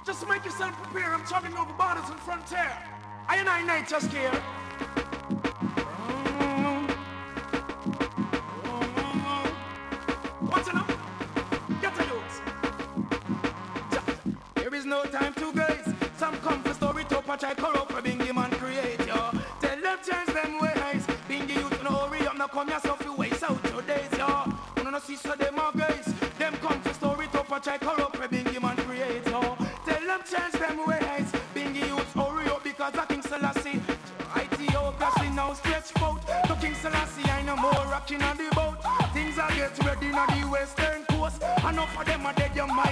Just make yourself prepare. I'm traveling over borders and frontier. I and I night just here. What's enough? Get a youth. There is no time to grace. Some come for story to patch I corrupt for Bingy man create yo. Tell them change them ways. Bingy youth no hurry up, no come yourself you waste out your days yo. You know see so them are grace. Them come for story to patch I corrupt for Bingy man create yo. Tell them change them ways. Bingy youth hurry up because I King Selassie. Ethiopia now stretch out. To King Selassie I no more rocking on the boat. Things are get ready on the western coast. Enough of them are dead, you might